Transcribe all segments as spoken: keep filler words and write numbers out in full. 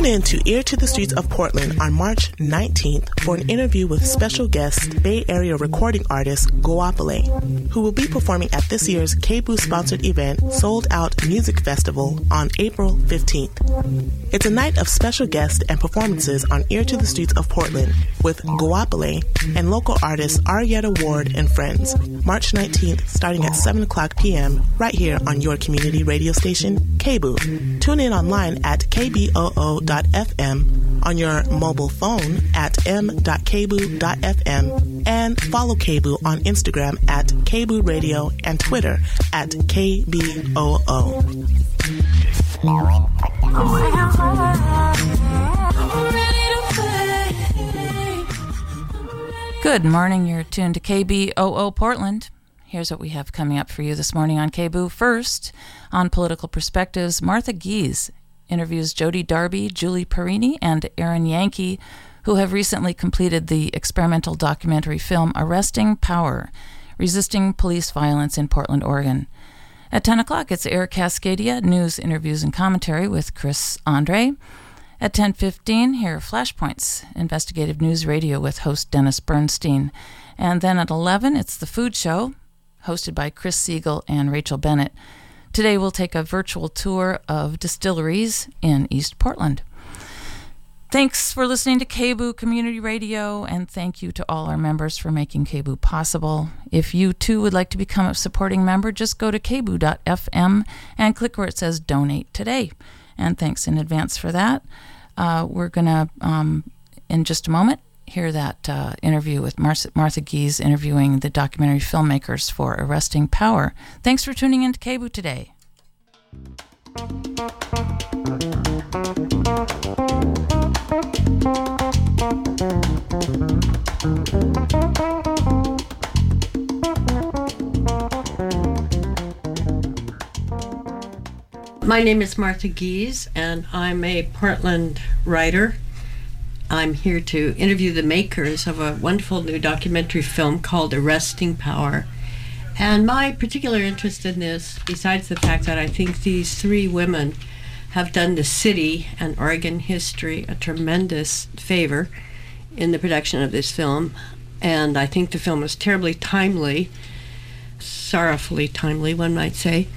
Tune in to Ear to the Streets of Portland on March nineteenth for an interview with special guest Bay Area recording artist Goapele, who will be performing at this year's K B O U-sponsored event Sold Out Music Festival on April fifteenth. It's a night of special guests and performances on Ear to the Streets of Portland with Goapele and local artists Arietta Ward and friends. March nineteenth, starting at seven o'clock p.m. right here on your community radio station, K B O U. Tune in online at k b o o dot f m, on your mobile phone at m dot k b o u dot f m, and follow K B O U on Instagram at K B O U Radio and Twitter at K B O O. Good morning, you're tuned to K B O O Portland. Here's what we have coming up for you this morning on K B O U. First, on Political Perspectives, Martha Gies interviews Jody Darby, Julie Perini, and Aaron Yankee, who have recently completed the experimental documentary film Arresting Power, Resisting Police Violence in Portland, Oregon. At ten o'clock, it's Air Cascadia, news, interviews, and commentary with Chris Andre. At ten fifteen, hear Flashpoints, investigative news radio with host Dennis Bernstein. And then at eleven, it's The Food Show, hosted by Chris Siegel and Rachel Bennett. Today we'll take a virtual tour of distilleries in East Portland. Thanks for listening to K B O U Community Radio, and thank you to all our members for making K B O U possible. If you too would like to become a supporting member, just go to k b o u dot f m and click where it says Donate Today. And thanks in advance for that. Uh, we're going to, um, in just a moment, hear that uh, interview with Mar- Martha Gies interviewing the documentary filmmakers for Arresting Power. Thanks for tuning in to K B O U today. My name is Martha Gies, and I'm a Portland writer. I'm here to interview the makers of a wonderful new documentary film called Arresting Power. And my particular interest in this, besides the fact that I think these three women have done the city and Oregon history a tremendous favor in the production of this film, and I think the film is terribly timely, sorrowfully timely, one might say.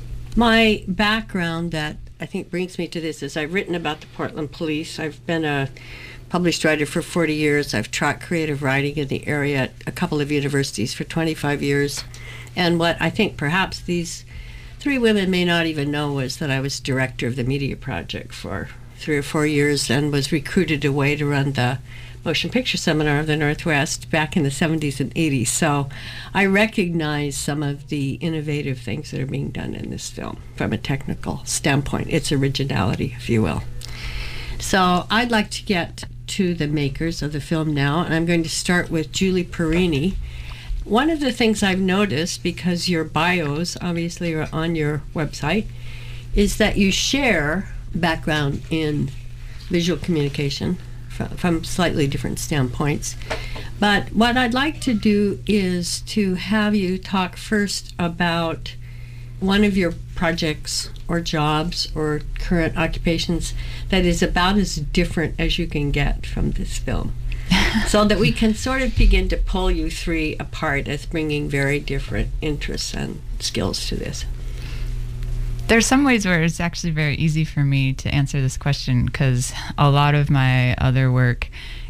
My background that I think brings me to this is I've written about the Portland police. I've been a published writer for forty years. I've taught creative writing in the area at a couple of universities for twenty-five years. And what I think perhaps these three women may not even know is that I was director of the Media Project for three or four years and was recruited away to run the Motion Picture Seminar of the Northwest back in the seventies and eighties. So I recognize some of the innovative things that are being done in this film from a technical standpoint, its originality, if you will. So I'd like to get to the makers of the film now, and I'm going to start with Julie Perini. One of the things I've noticed, because your bios obviously are on your website, is that you share background in visual communication from, from slightly different standpoints. But what I'd like to do is to have you talk first about one of your projects or jobs or current occupations that is about as different as you can get from this film, so that we can sort of begin to pull you three apart as bringing very different interests and skills to this. There's some ways where it's actually very easy for me to answer this question, because a lot of my other work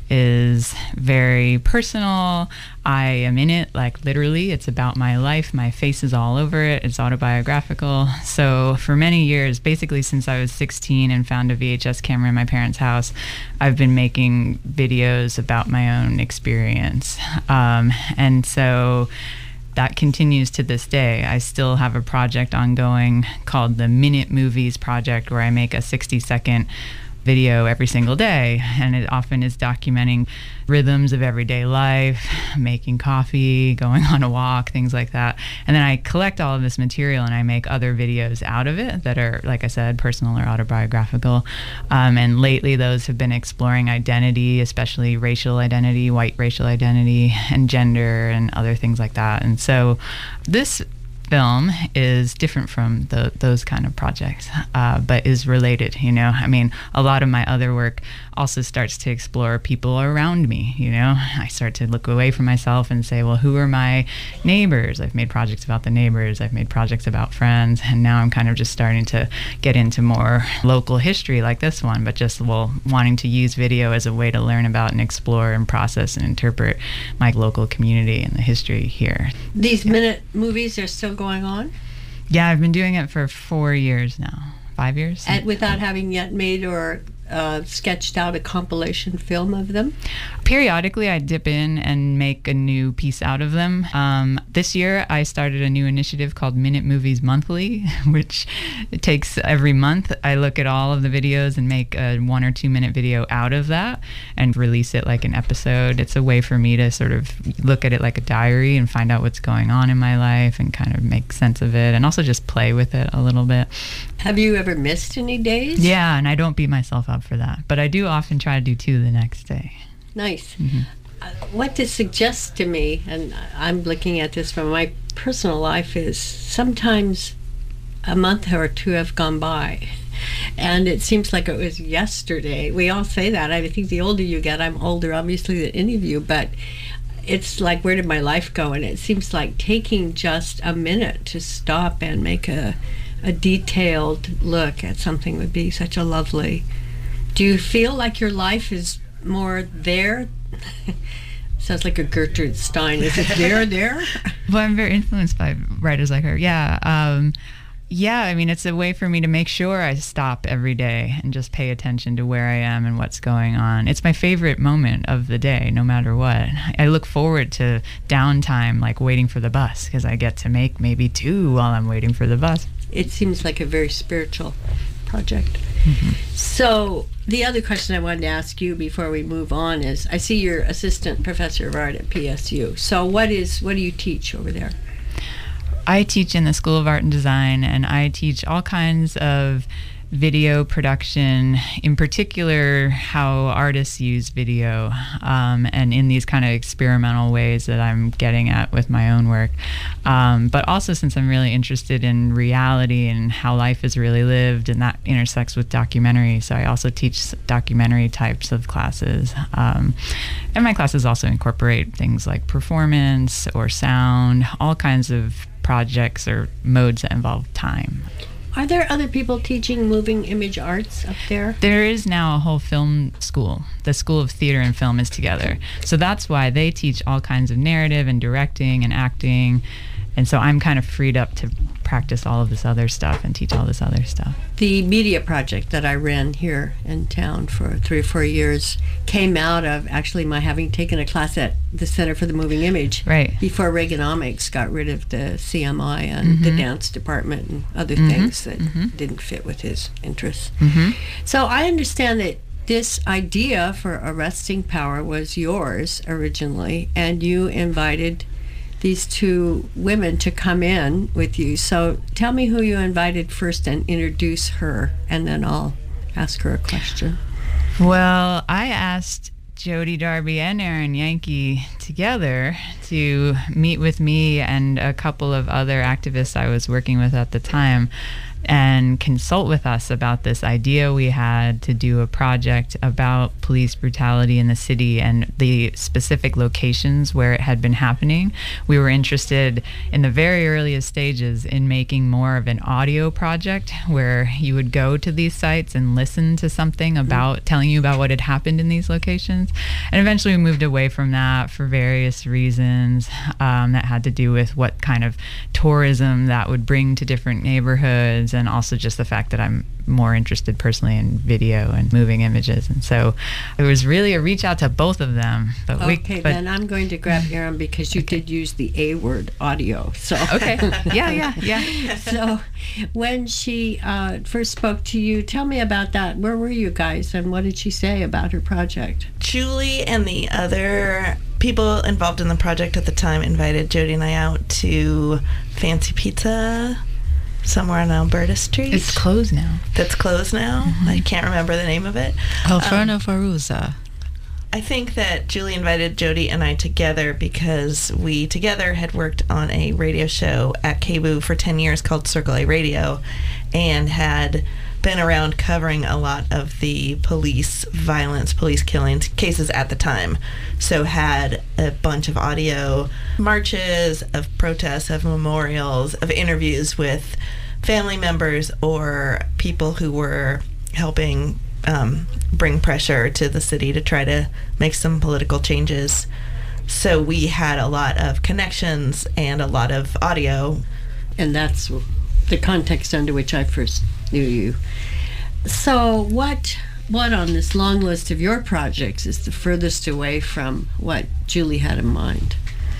is very personal. I am in it, like literally. It's about my life. My face is all over it. It's autobiographical. So for many years, basically since I was sixteen and found a V H S camera in my parents' house, I've been making videos about my own experience. Um, and so that continues to this day. I still have a project ongoing called the Minute Movies Project, where I make a sixty second video every single day, and it often is documenting rhythms of everyday life, making coffee, going on a walk, things like that. And then I collect all of this material and I make other videos out of it that are, like I said, personal or autobiographical. Um, and lately those have been exploring identity, especially racial identity, white racial identity, and gender, and other things like that. And so this film is different from the, those kind of projects, uh, but is related, you know. I mean, a lot of my other work also starts to explore people around me, you know. I start to look away from myself and say, well, who are my neighbors? I've made projects about the neighbors, I've made projects about friends, and now I'm kind of just starting to get into more local history like this one, but just, well, wanting to use video as a way to learn about and explore and process and interpret my local community and the history here. These yeah. minute movies are still going on? Yeah, I've been doing it for four years now. Five years? And without having yet made or uh, sketched out a compilation film of them? Periodically, I dip in and make a new piece out of them. Um, this year, I started a new initiative called Minute Movies Monthly, which it takes every month. I look at all of the videos and make a one or two minute video out of that and release it like an episode. It's a way for me to sort of look at it like a diary and find out what's going on in my life and kind of make sense of it and also just play with it a little bit. Have you ever missed any days? Yeah, and I don't beat myself up for that, but I do often try to do two the next day. Nice. Mm-hmm. Uh, what this suggests to me, and I'm looking at this from my personal life, is sometimes a month or two have gone by, and it seems like it was yesterday. We all say that. I think the older you get, I'm older, obviously, than any of you, but it's like, where did my life go? And it seems like taking just a minute to stop and make a a detailed look at something would be such a lovely. Do you feel like your life is more there? Sounds like a Gertrude Stein. Is it there, there? Well, I'm very influenced by writers like her. Yeah. Um, yeah, I mean, it's a way for me to make sure I stop every day and just pay attention to where I am and what's going on. It's my favorite moment of the day, no matter what. I look forward to downtime, like waiting for the bus, because I get to make maybe two while I'm waiting for the bus. It seems like a very spiritual project. Mm-hmm. So the other question I wanted to ask you before we move on is, I see you're assistant professor of art at P S U. So what is what do you teach over there? I teach in the School of Art and Design, and I teach all kinds of video production, in particular how artists use video, um, and in these kind of experimental ways that I'm getting at with my own work. Um, but also, since I'm really interested in reality and how life is really lived, and that intersects with documentary, so I also teach documentary types of classes. Um, and my classes also incorporate things like performance or sound, all kinds of projects or modes that involve time. Are there other people teaching moving image arts up there? There is now a whole film school. The School of Theater and Film is together. So that's why they teach all kinds of narrative and directing and acting. And so I'm kind of freed up to practice all of this other stuff and teach all this other stuff. The media project that I ran here in town for three or four years came out of actually my having taken a class at the Center for the Moving Image. Right. Before Reaganomics got rid of the C M I and Mm-hmm. the dance department and other Mm-hmm. things that Mm-hmm. didn't fit with his interests. Mm-hmm. So I understand that this idea for Arresting Power was yours originally, and you invited these two women to come in with you. So tell me who you invited first and introduce her, and then I'll ask her a question. Well, I asked Jody Darby and Aaron Yankee together to meet with me and a couple of other activists I was working with at the time and consult with us about this idea we had to do a project about police brutality in the city and the specific locations where it had been happening. We were interested in the very earliest stages in making more of an audio project where you would go to these sites and listen to something about mm-hmm. telling you about what had happened in these locations. And eventually we moved away from that for various reasons um, that had to do with what kind of tourism that would bring to different neighborhoods, and also just the fact that I'm more interested personally in video and moving images. And so it was really a reach out to both of them. But okay, we, but, then I'm going to grab Aaron because you okay. did use the A word, audio. So okay, yeah, yeah, yeah. So when she uh, first spoke to you, tell me about that. Where were you guys, and what did she say about her project? Julie and the other people involved in the project at the time invited Jody and I out to Fancy Pizza somewhere on Alberta Street. It's closed now. That's closed now? Mm-hmm. I can't remember the name of it. Alferno um, Faruza. I think that Julie invited Jody and I together because we together had worked on a radio show at K B O O for ten years called Circle A Radio, and had been around covering a lot of the police violence, police killings cases at the time. So had a bunch of audio marches, of protests, of memorials, of interviews with family members or people who were helping um, bring pressure to the city to try to make some political changes. So we had a lot of connections and a lot of audio. And that's the context under which I first knew you. So what what on this long list of your projects is the furthest away from what Julie had in mind?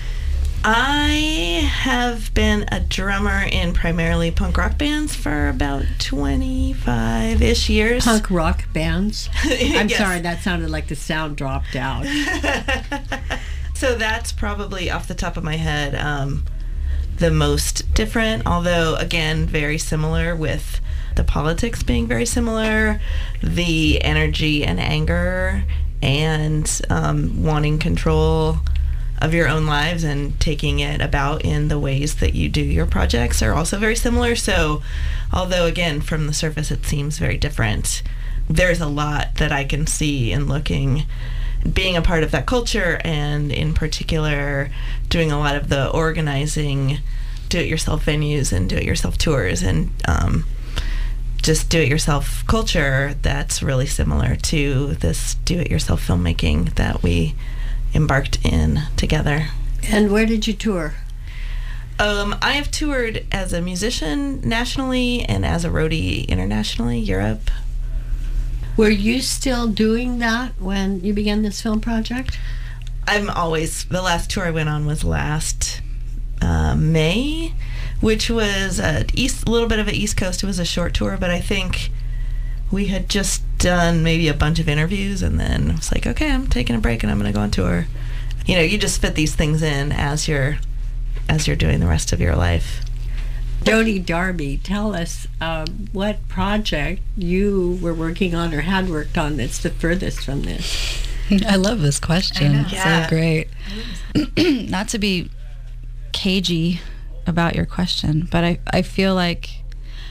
I have been a drummer in primarily punk rock bands for about twenty-five-ish years. Punk rock bands? I'm Yes. sorry, that sounded like the sound dropped out. So that's probably off the top of my head um, the most different, although again very similar, with the politics being very similar, the energy and anger and um, wanting control of your own lives and taking it about in the ways that you do your projects are also very similar. So although again from the surface it seems very different, there's a lot that I can see in looking, being a part of that culture, and in particular doing a lot of the organizing do-it-yourself venues and do-it-yourself tours and um, just do-it-yourself culture that's really similar to this do-it-yourself filmmaking that we embarked in together. And where did you tour? Um, I have toured as a musician nationally and as a roadie internationally, Europe. Were you still doing that when you began this film project? I'm always, the last tour I went on was last uh, May, which was a east, a little bit of an East Coast. It was a short tour, but I think we had just done maybe a bunch of interviews, and then I was like, okay, I'm taking a break and I'm going to go on tour. You know, you just fit these things in as you're as you're doing the rest of your life. Jody Darby, tell us um, what project you were working on or had worked on that's the furthest from this. I love this question. It's Yeah. so great. Not to be cagey about your question, but I, I feel like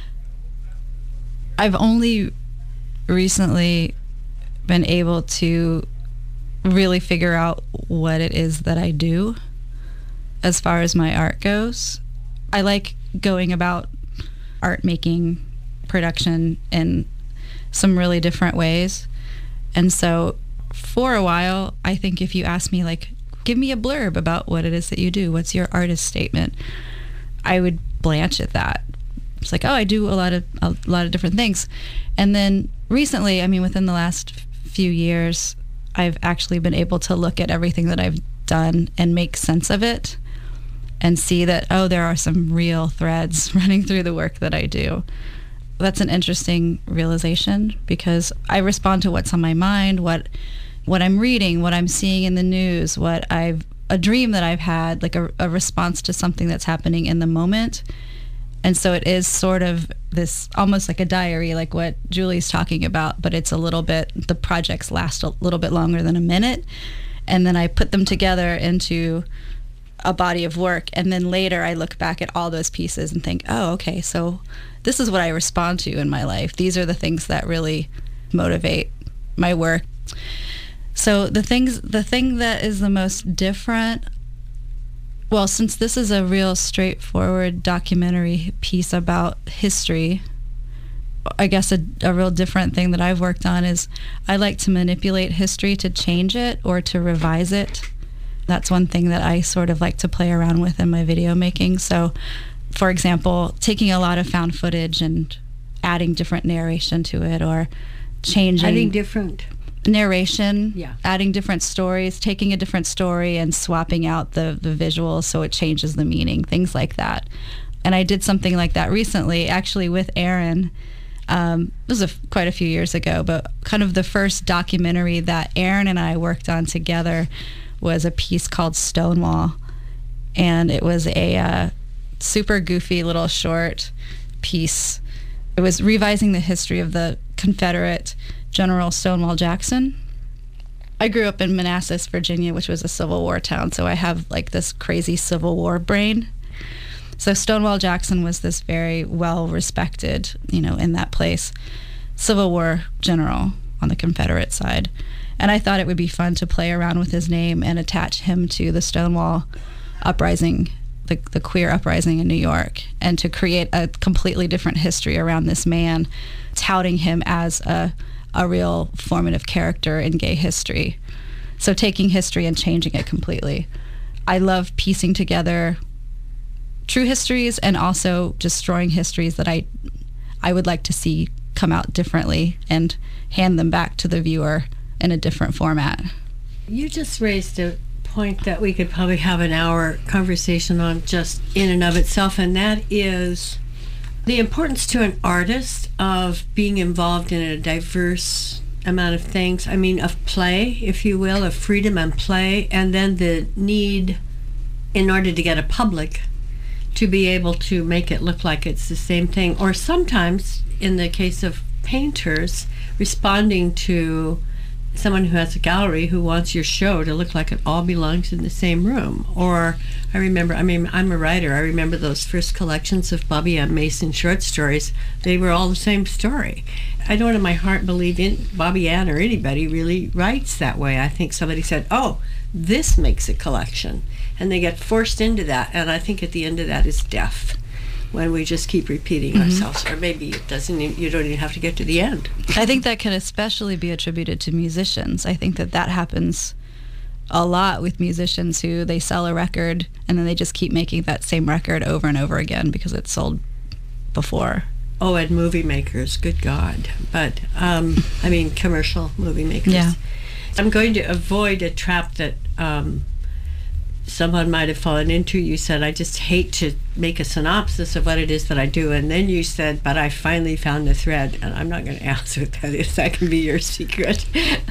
I've only recently been able to really figure out what it is that I do as far as my art goes. I like going about art making, production in some really different ways. And so for a while, I think if you ask me, like, give me a blurb about what it is that you do, what's your artist statement, I would blanch at that. It's like, oh, I do a lot of a lot of different things. And then recently, I mean, within the last few years, I've actually been able to look at everything that I've done and make sense of it and see that, oh, there are some real threads running through the work that I do. That's an interesting realization, because I respond to what's on my mind, what what I'm reading, what I'm seeing in the news, what I've a dream that I've had, like a, a response to something that's happening in the moment. And so it is sort of this almost like a diary, like what Julie's talking about, but it's a little bit, the projects last a little bit longer than a minute. And then I put them together into a body of work. And then later I look back at all those pieces and think, oh, okay, so this is what I respond to in my life. These are the things that really motivate my work. So the things, the thing that is the most different, well, since this is a real straightforward documentary piece about history, I guess a, a real different thing that I've worked on is I like to manipulate history to change it or to revise it. That's one thing that I sort of like to play around with in my video making. So, for example, taking a lot of found footage and adding different narration to it, or changing... Adding different... narration, yeah. Adding different stories, taking a different story and swapping out the, the visuals so it changes the meaning, things like that. And I did something like that recently, actually with Aaron. Um, it was a, quite a few years ago, but kind of the first documentary that Aaron and I worked on together was a piece called Stonewall. And it was a uh, super goofy little short piece. It was revising the history of the Confederate General Stonewall Jackson. I grew up in Manassas, Virginia, which was a Civil War town, so I have like this crazy Civil War brain. So Stonewall Jackson was this very well-respected, you know, in that place, Civil War general on the Confederate side. And I thought it would be fun to play around with his name and attach him to the Stonewall uprising, the, the queer uprising in New York, and to create a completely different history around this man, touting him as a, a real formative character in gay history. So taking history and changing it completely. I love piecing together true histories and also destroying histories that I I would like to see come out differently and hand them back to the viewer in a different format. You just raised a point that we could probably have an hour conversation on just in and of itself, and that is the importance to an artist of being involved in a diverse amount of things. I mean, of play, if you will, of freedom and play, and then the need in order to get a public to be able to make it look like it's the same thing, or sometimes in the case of painters, responding to someone who has a gallery who wants your show to look like it all belongs in the same room. Or I remember, I mean, I'm a writer, I remember those first collections of Bobby M. Mason short stories. They were all the same story. I don't in my heart believe in Bobby Ann or anybody really writes that way. I think somebody said, oh, this makes a collection. And they get forced into that, and I think at the end of that is death, when we just keep repeating mm-hmm. ourselves. Or maybe it doesn't even, you don't even have to get to the end. I think that can especially be attributed to musicians. I think that that happens a lot with musicians who they sell a record and then they just keep making that same record over and over again because it's sold before. Oh, and movie makers, good God. But, um, I mean, commercial movie makers. Yeah. I'm going to avoid a trap that um, someone might have fallen into. You said, I just hate to make a synopsis of what it is that I do. And then you said, but I finally found the thread. And I'm not going to ask what that is. That can be your secret.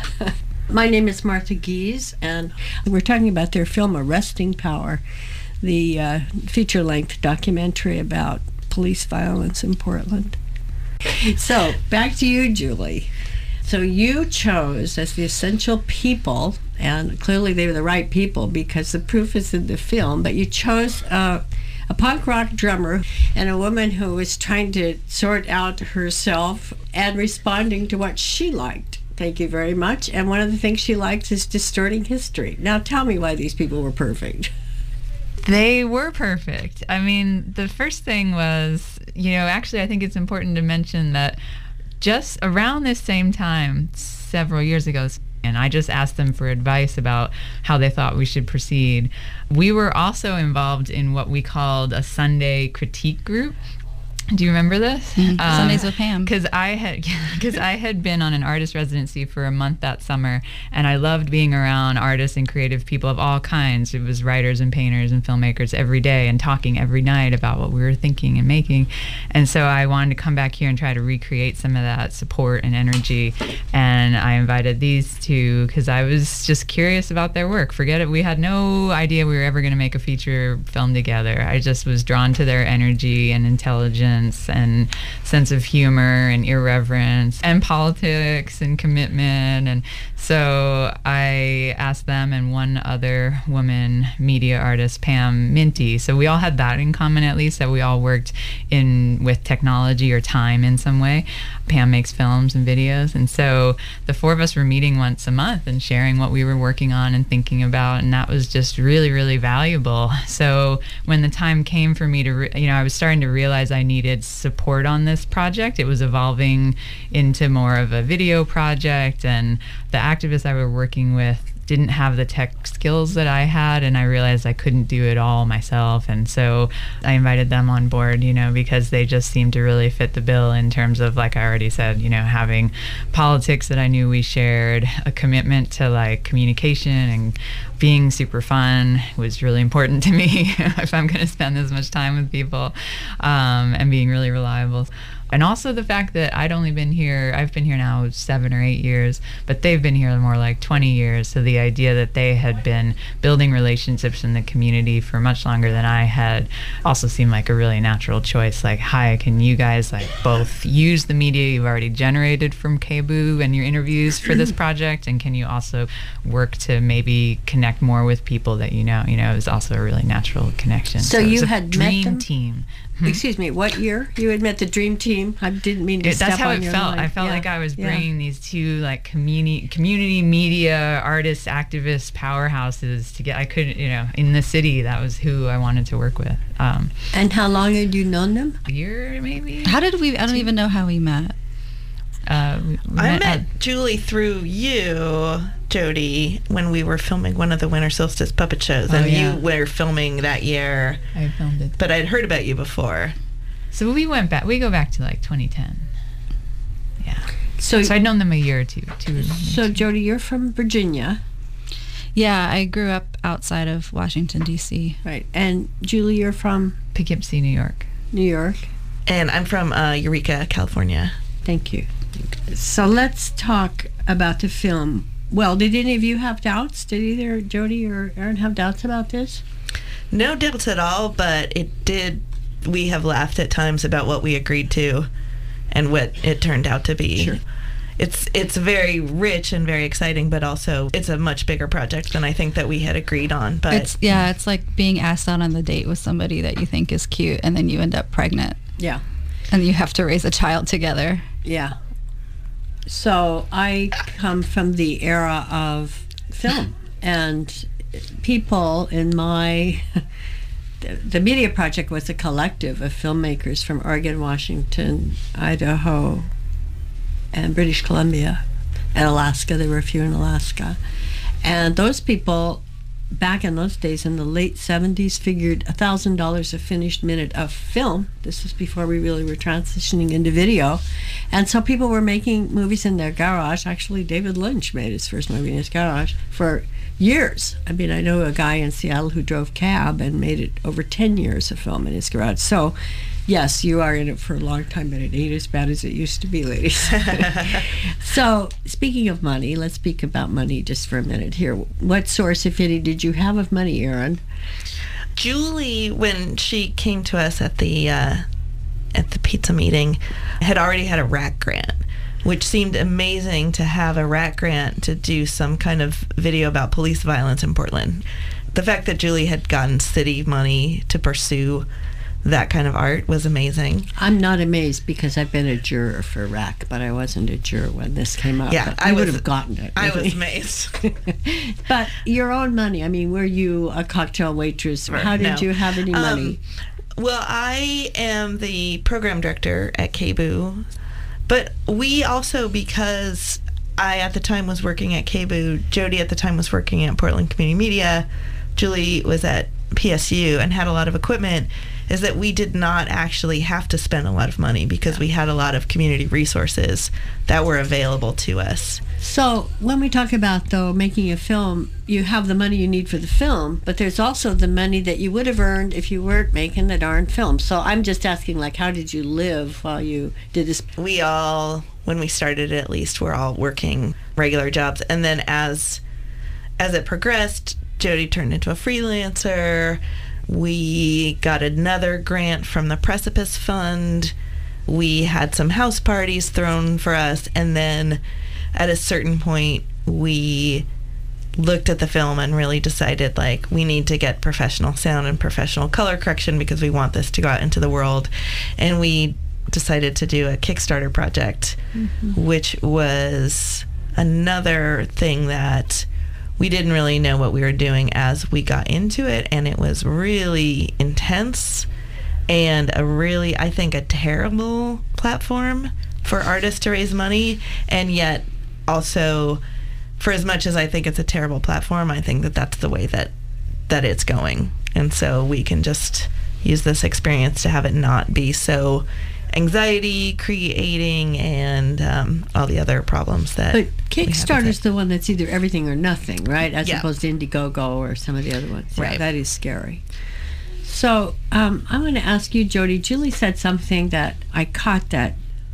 My name is Martha Gies, and we're talking about their film Arresting Power, the uh, feature-length documentary about police violence in Portland. So, back to you, Julie. So you chose as the essential people, and clearly they were the right people because the proof is in the film, but you chose uh, a punk rock drummer and a woman who was trying to sort out herself and responding to what she liked. Thank you very much. And one of the things she likes is distorting history. Now tell me why these people were perfect. They were perfect. I mean, the first thing was, you know, actually I think it's important to mention that just around this same time, several years ago, and I just asked them for advice about how they thought we should proceed. We were also involved in what we called a Sunday critique group. Do you remember this? Mm-hmm. Um, Sundays with Pam. Because I had, because I had been on an artist residency for a month that summer, and I loved being around artists and creative people of all kinds. It was writers and painters and filmmakers every day, and talking every night about what we were thinking and making. And so I wanted to come back here and try to recreate some of that support and energy. And I invited these two because I was just curious about their work. Forget it. We had no idea we were ever going to make a feature film together. I just was drawn to their energy and intelligence and sense of humor and irreverence and politics and commitment. And so I asked them and one other woman media artist, Pam Minty. So we all had that in common, at least, that we all worked in with technology or time in some way. Pam makes films and videos, and so the four of us were meeting once a month and sharing what we were working on and thinking about, and that was just really, really valuable. So when the time came for me to, re- you know, I was starting to realize I needed support on this project. It was evolving into more of a video project, and the activists I were working with didn't have the tech skills that I had, and I realized I couldn't do it all myself. And so I invited them on board, you know, because they just seemed to really fit the bill in terms of, like I already said, you know, having politics that I knew we shared, a commitment to like communication and being super fun was really important to me if I'm going to spend this much time with people, um, and being really reliable. And also the fact that I'd only been here, I've been here now seven or eight years, but they've been here more like twenty years. So the idea that they had been building relationships in the community for much longer than I had also seemed like a really natural choice. Like, hi, can you guys like both use the media you've already generated from K B O O and your interviews for this project, and can you also work to maybe connect more with people that you know? You know, it was also a really natural connection. So, so you it was a had dream met them? team. Excuse me, what year you had met the dream team? I didn't mean to It, step that's how on it your felt. line. I felt Yeah. like I was Yeah. bringing these two like community community media artists, activists, powerhouses to get. I couldn't, you know, in the city. That was who I wanted to work with. Um, And how long had you known them? a year maybe. How did we? I don't even know how we met. Uh, we, we I met at- Julie through you, Jody, when we were filming one of the Winter Solstice puppet shows, Oh, and yeah. you were filming that year. I filmed it. But I'd heard about you before. So we went back. We go back to like twenty ten. Yeah. So, So I'd known them a year or two. two so Jody, you're from Virginia, Yeah, I grew up outside of Washington D C. right? And Julie, you're from Poughkeepsie, New York. New York. And I'm from uh, Eureka, California. Thank you. So let's talk about the film. Well, did any of you have doubts? Did either Jody or Aaron have doubts about this? No doubts at all, but it did. We have laughed at times about what we agreed to and what it turned out to be. Sure. It's it's very rich and very exciting, but also it's a much bigger project than I think that we had agreed on. But It's yeah, it's like being asked out on the date with somebody that you think is cute, and then you end up pregnant, Yeah. and you have to raise a child together. Yeah. So I come from the era of film, and people in my the, the media project was a collective of filmmakers from Oregon, Washington, Idaho, and British Columbia, and Alaska. There were a few in Alaska, and those people back in those days in the late seventies figured a thousand dollars a finished minute of film. This was before we really were transitioning into video, and so people were making movies in their garage. Actually, David Lynch made his first movie in his garage for years. I mean, I know a guy in Seattle who drove cab and made it over ten years of film in his garage. So yes, you are in it for a long time, but it ain't as bad as it used to be, ladies. So, speaking of money, let's speak about money just for a minute here. What source, if any, did you have of money, Aaron? Julie, when she came to us at the uh, at the pizza meeting, had already had a R A C grant, which seemed amazing to have a R A C grant to do some kind of video about police violence in Portland. The fact that Julie had gotten city money to pursue that kind of art was amazing. I'm not amazed because I've been a juror for R A C, but I wasn't a juror when this came out. Yeah, but I I would was- have gotten it. I really. was amazed. But your own money, I mean, were you a cocktail waitress? How did No. you have any Um, money? Well, I am the program director at K B O O, but we also, because I at the time was working at K B O O, Jody at the time was working at Portland Community Media, Julie was at P S U and had a lot of equipment, is that we did not actually have to spend a lot of money because we had a lot of community resources that were available to us. So when we talk about, though, making a film, you have the money you need for the film, but there's also the money that you would have earned if you weren't making the darn film. So I'm just asking, like, how did you live while you did this? We all, when we started at least, were all working regular jobs. And then as as it progressed, Jody turned into a freelancer. We got another grant from the Precipice Fund. We had some house parties thrown for us. And then at a certain point, we looked at the film and really decided, like, we need to get professional sound and professional color correction because we want this to go out into the world. And we decided to do a Kickstarter project, mm-hmm. which was another thing that we didn't really know what we were doing as we got into it, and it was really intense and a really, I think, a terrible platform for artists to raise money. And yet also, for as much as I think it's a terrible platform, I think that that's the way that that it's going. And so we can just use this experience to have it not be so anxiety creating and um, all the other problems that. But Kickstarter's the one that's either everything or nothing, right? As Yeah. opposed to Indiegogo or some of the other ones. Yeah, Right. that is scary. So um, I want to ask you, Jody. Julie said something that I caught, that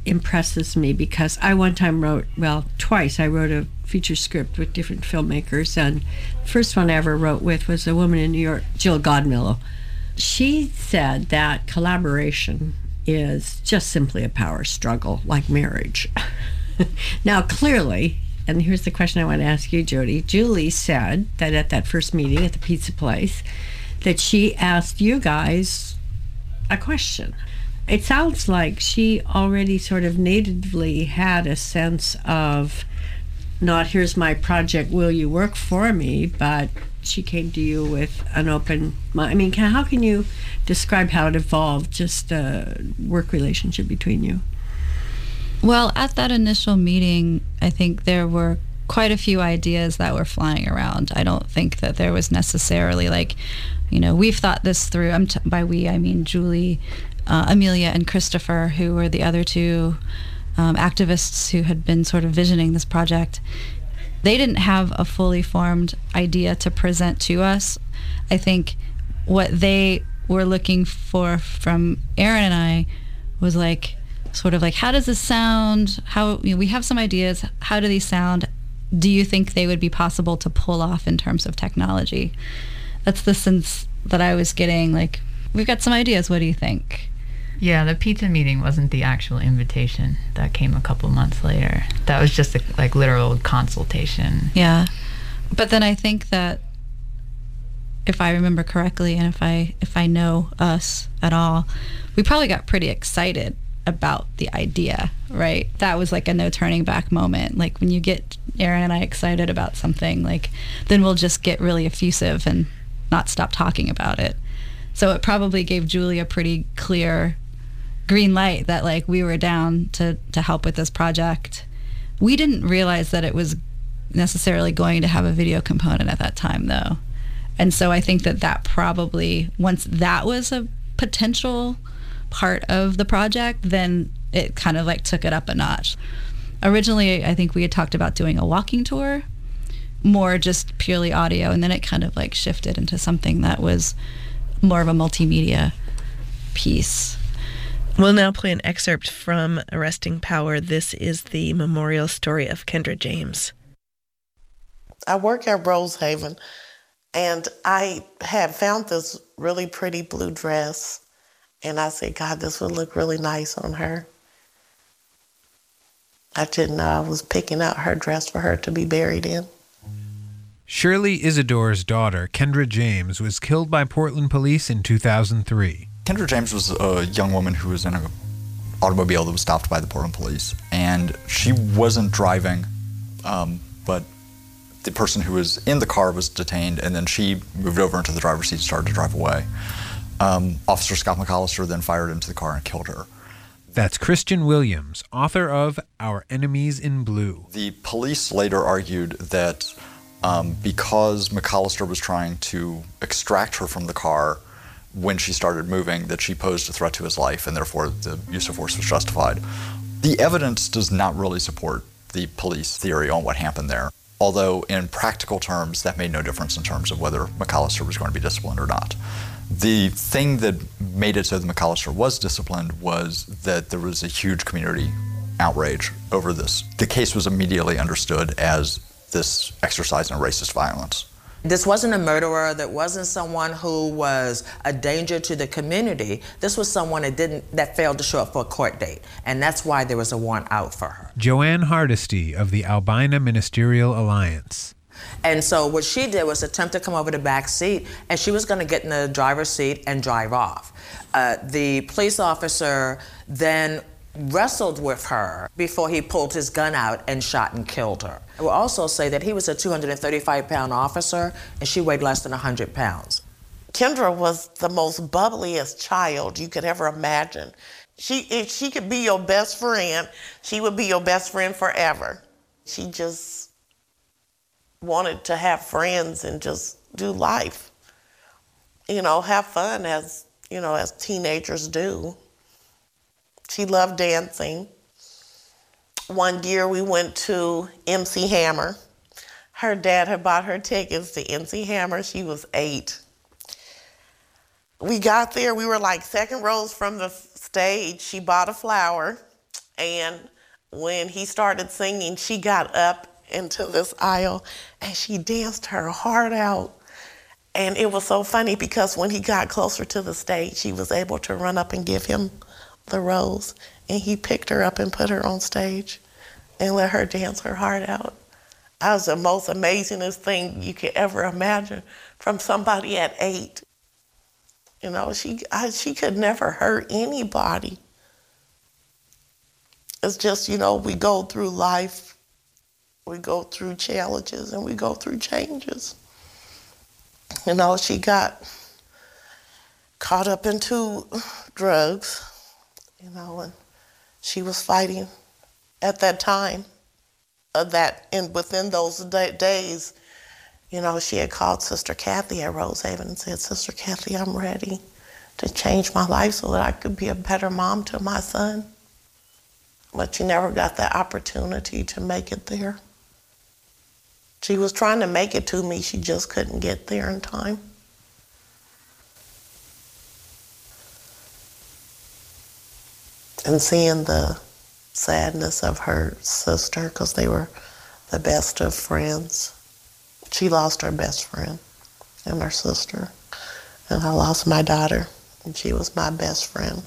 impresses me because I one time wrote, well, twice I wrote a feature script with different filmmakers, and the first one I ever wrote with was a woman in New York, Jill Godmill. She said that collaboration is just simply a power struggle, like marriage. Now, clearly, and here's the question I want to ask you, Jody. Julie said that at that first meeting at the pizza place, that she asked you guys a question. It sounds like she already sort of natively had a sense of not, here's my project, will you work for me, but she came to you with an open mind. I mean, can, how can you describe how it evolved, just a work relationship between you? Well, at that initial meeting, I think there were quite a few ideas that were flying around. I don't think that there was necessarily like, you know, we've thought this through. I'm t- by we, I mean Julie, uh, Amelia, and Christopher, who were the other two um, activists who had been sort of visioning this project. They didn't have a fully formed idea to present to us. I think what they were looking for from Aaron and I was like, sort of like, how does this sound? How, you know, we have some ideas. How do these sound? Do you think they would be possible to pull off in terms of technology? That's the sense that I was getting, like, we've got some ideas. What do you think? Yeah, the pizza meeting wasn't the actual invitation. That came a couple months later. That was just a like literal consultation. Yeah. But then I think that if I remember correctly, and if I if I know us at all, we probably got pretty excited about the idea, right? That was like a no turning back moment. Like when you get Aaron and I excited about something, like then we'll just get really effusive and not stop talking about it. So it probably gave Julie a pretty clear green light that like we were down to to help with this project. We didn't realize that it was necessarily going to have a video component at that time though. And so I think that that probably, once that was a potential part of the project, then it kind of like took it up a notch. Originally, I think we had talked about doing a walking tour, more just purely audio, and then it kind of like shifted into something that was more of a multimedia piece. We'll now play an excerpt from Arresting Power. This is the memorial story of Kendra James. I work at Rosehaven, and I had found this really pretty blue dress, and I said, God, this would look really nice on her. I didn't know I was picking out her dress for her to be buried in. Shirley Isidore's daughter, Kendra James, was killed by Portland police in two thousand three. Kendra James was a young woman who was in an automobile that was stopped by the Portland police, and she wasn't driving, um, but the person who was in the car was detained, and then she moved over into the driver's seat and started to drive away. Um, Officer Scott McAllister then fired into the car and killed her. That's Christian Williams, author of Our Enemies in Blue. The police later argued that um, because McAllister was trying to extract her from the car when she started moving, that she posed a threat to his life, and therefore the use of force was justified. The evidence does not really support the police theory on what happened there, although in practical terms, that made no difference in terms of whether McAllister was going to be disciplined or not. The thing that made it so that McAllister was disciplined was that there was a huge community outrage over this. The case was immediately understood as this exercise in racist violence. This wasn't a murderer. That wasn't someone who was a danger to the community. This was someone that didn't that failed to show up for a court date, and that's why there was a warrant out for her. Joanne Hardesty of the Albina Ministerial Alliance. And so what she did was attempt to come over the back seat, and she was going to get in the driver's seat and drive off. Uh, the police officer then wrestled with her before he pulled his gun out and shot and killed her. I will also say that he was a two hundred thirty-five pound officer, and she weighed less than one hundred pounds. Kendra was the most bubbliest child you could ever imagine. She, if she could be your best friend, she would be your best friend forever. She just wanted to have friends and just do life. You know, have fun as, you know, as teenagers do. She loved dancing. One year we went to M C Hammer. Her dad had bought her tickets to M C Hammer. She was eight. We got there, we were like second rows from the stage. She bought a flower And when he started singing, she got up into this aisle and she danced her heart out. And it was so funny because when he got closer to the stage, she was able to run up and give him the rose. And he picked her up and put her on stage and let her dance her heart out. That was the most amazingest thing you could ever imagine from somebody at eight. You know, she I, she could never hurt anybody. It's just, you know, we go through life, we go through challenges, and we go through changes. You know, she got caught up into drugs, you know, and she was fighting at that time. Uh, that in within those day, days, you know, she had called Sister Kathy at Rosehaven and said, Sister Kathy, I'm ready to change my life so that I could be a better mom to my son. But she never got that opportunity to make it there. She was trying to make it to me, she just couldn't get there in time. And seeing the sadness of her sister, because they were the best of friends. She lost her best friend and her sister. And I lost my daughter, and she was my best friend.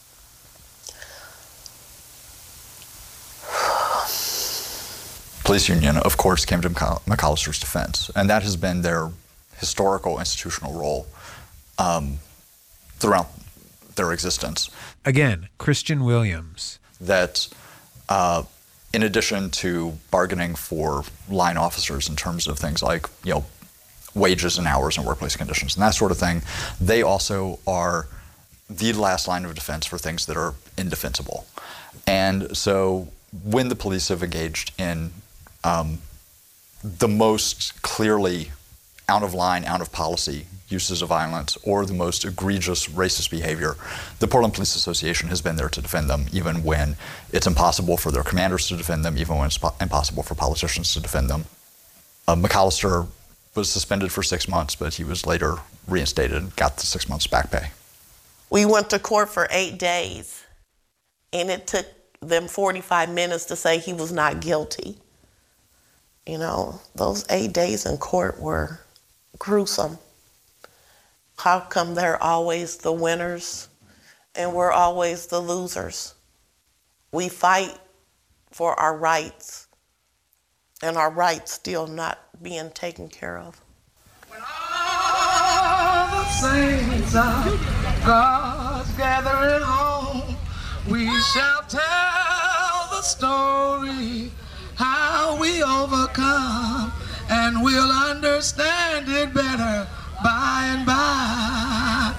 Police union, of course, came to McAllister's defense, and that has been their historical institutional role um, throughout their existence. Again, Christian Williams. That uh, in addition to bargaining for line officers in terms of things like, you know, wages and hours and workplace conditions and that sort of thing, they also are the last line of defense for things that are indefensible. And so when the police have engaged in um, the most clearly out of line, out of policy uses of violence or the most egregious racist behavior, the Portland Police Association has been there to defend them, even when it's impossible for their commanders to defend them, even when it's impossible for politicians to defend them. Uh, McAllister was suspended for six months, but he was later reinstated and got the six months back pay. We went to court for eight days, and it took them forty-five minutes to say he was not guilty. You know, those eight days in court were gruesome. How come they're always the winners and we're always the losers? We fight for our rights, and our rights still not being taken care of. When all the saints of God's gathering home, we shall tell the story how we overcome, and we'll understand it better by and by,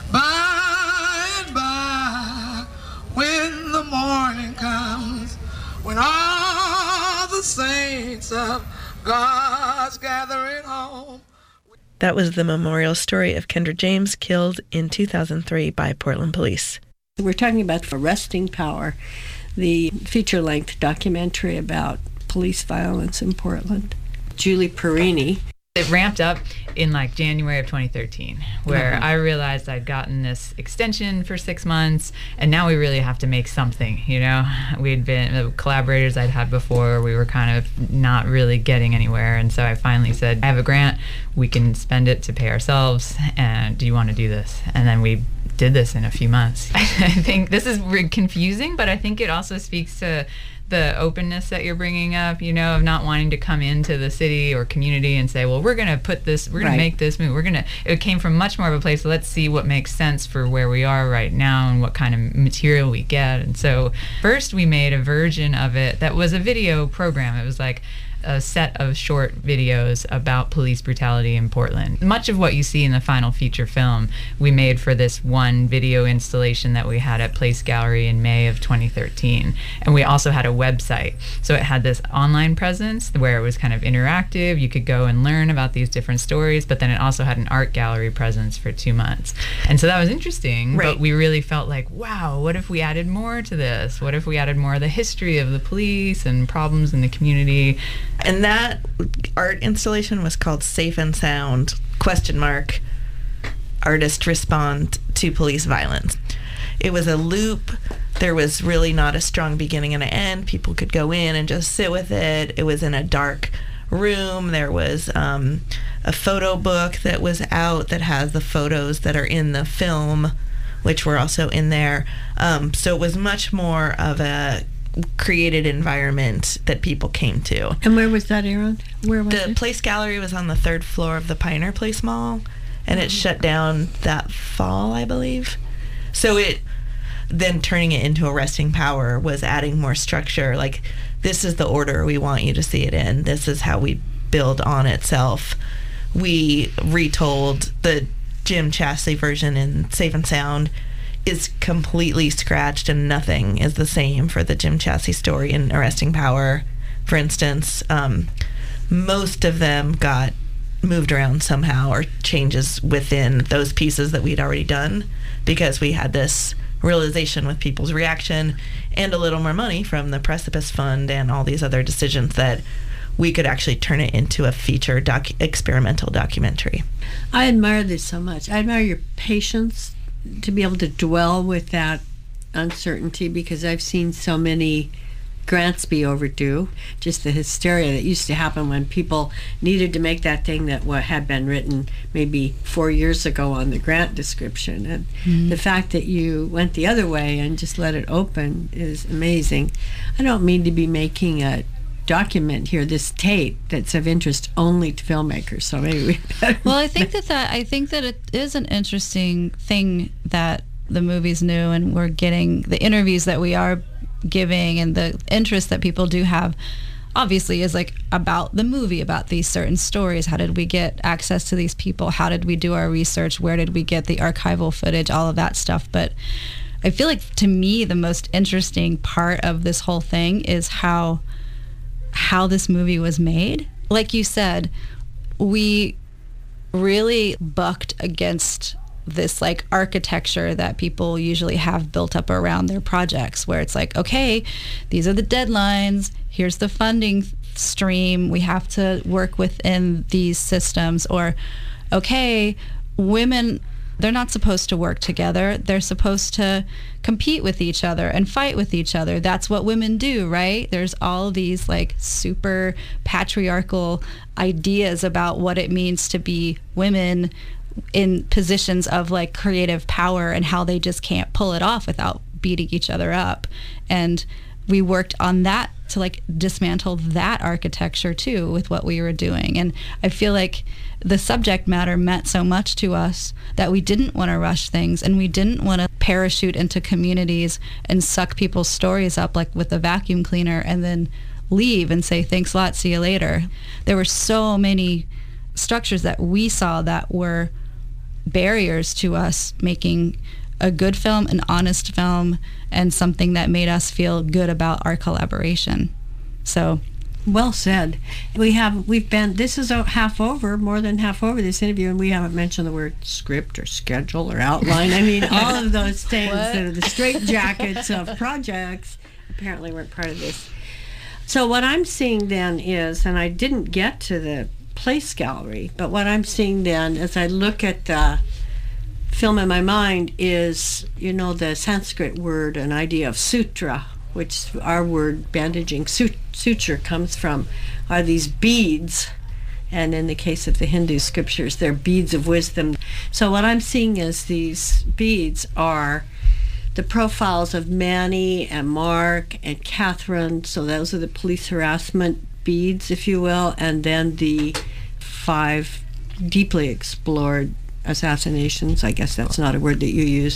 by and by, when the morning comes, when all the saints of God's gathering home. That was the memorial story of Kendra James, killed in two thousand three by Portland Police. We're talking about Arresting Power, the feature-length documentary about police violence in Portland. Julie Perini. It ramped up in like January of twenty thirteen, where Mm-hmm. I realized I'd gotten this extension for six months, and now we really have to make something, you know? We'd been, the collaborators I'd had before, we were kind of not really getting anywhere, and so I finally said, I have a grant, we can spend it to pay ourselves, and do you want to do this? And then we did this in a few months. I think this is confusing, but I think it also speaks to the openness that you're bringing up, you know, of not wanting to come into the city or community and say, well, we're going to put this, we're going Right. to make this move. We're going to, it came from much more of a place, let's see what makes sense for where we are right now and what kind of material we get. And so first we made a version of it that was a video program. It was like a set of short videos about police brutality in Portland. Much of what you see in the final feature film we made for this one video installation that we had at Place Gallery in May of twenty thirteen. And we also had a website. So it had this online presence where it was kind of interactive. You could go and learn about these different stories, but then it also had an art gallery presence for two months. And so that was interesting, Right. but we really felt like, wow, what if we added more to this? What if we added more of the history of the police and problems in the community? And that art installation was called Safe and Sound, question mark, artists respond to police violence. It was a loop there was really not a strong beginning and an end. People could go in and just sit with it. It was in a dark room. There was um, a photo book that was out that has the photos that are in the film, which were also in there. Um, so it was much more of a created environment that people came to. And where was that, Aaron? Where was the it? Place Gallery was on the third floor of the Pioneer Place Mall, and mm-hmm. it shut down that fall, I believe. So it then turning it into Arresting Power was adding more structure. Like, this is the order we want you to see it in. This is how we build on itself. We retold the Jim Chastity version in Safe and Sound is completely scratched, and nothing is the same for the Jim Chastity story in Arresting Power, for instance. Um, most of them got moved around somehow, or changes within those pieces that we'd already done, because we had this realization with people's reaction and a little more money from the Precipice Fund and all these other decisions that we could actually turn it into a feature doc- experimental documentary. I admire this so much. I admire your patience to be able to dwell with that uncertainty, because I've seen so many grants be overdue. Just the hysteria that used to happen when people needed to make that thing that what had been written maybe four years ago on the grant description. And mm-hmm. the fact that you went the other way and just let it open is amazing. I don't mean to be making a document here, this tape that's of interest only to filmmakers. So maybe we well, I think that, that I think that it is an interesting thing that the movie's new, and we're getting the interviews that we are giving, and the interest that people do have obviously is like about the movie, about these certain stories. How did we get access to these people? How did we do our research? Where did we get the archival footage? All of that stuff. But I feel like, to me, the most interesting part of this whole thing is how how this movie was made. Like you said, we really bucked against this like architecture that people usually have built up around their projects, where it's like, okay, these are the deadlines, here's the funding stream, we have to work within these systems. Or, okay, women, they're not supposed to work together, they're supposed to compete with each other and fight with each other. That's what women do, right? There's all these like super patriarchal ideas about what it means to be women in positions of like creative power, and how they just can't pull it off without beating each other up. And we worked on that to like dismantle that architecture too with what we were doing. And I feel like the subject matter meant so much to us that we didn't want to rush things, and we didn't want to parachute into communities and suck people's stories up like with a vacuum cleaner and then leave and say, thanks a lot, see you later. There were so many structures that we saw that were barriers to us making a good film, an honest film, and something that made us feel good about our collaboration. So, well said. We have we've been this is a half over, more than half over this interview, and we haven't mentioned the word script or schedule or outline. I mean, all of those things that are the straitjackets of projects apparently weren't part of this. So what I'm seeing then is, and I didn't get to the Place Gallery, but what I'm seeing then as I look at the film in my mind is, you know, the Sanskrit word, an idea of sutra, which our word bandaging, suture, comes from, are these beads. And in the case of the Hindu scriptures, they're beads of wisdom. So what I'm seeing is these beads are the profiles of Manny and Mark and Catherine. So those are the police harassment beads, if you will, and then the five deeply explored assassinations. I guess that's not a word that you use.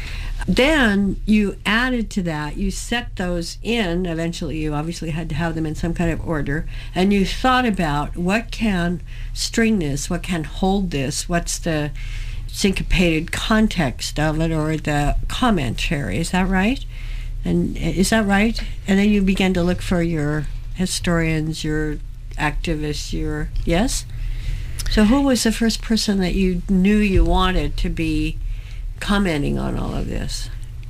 Then you added to that, you set those in, eventually you obviously had to have them in some kind of order, and you thought about what can string this, what can hold this, what's the syncopated context of it, or the commentary. Is that right? And is that right? And then you began to look for your historians, your activists, your, yes? So who was the first person that you knew you wanted to be commenting on all of this?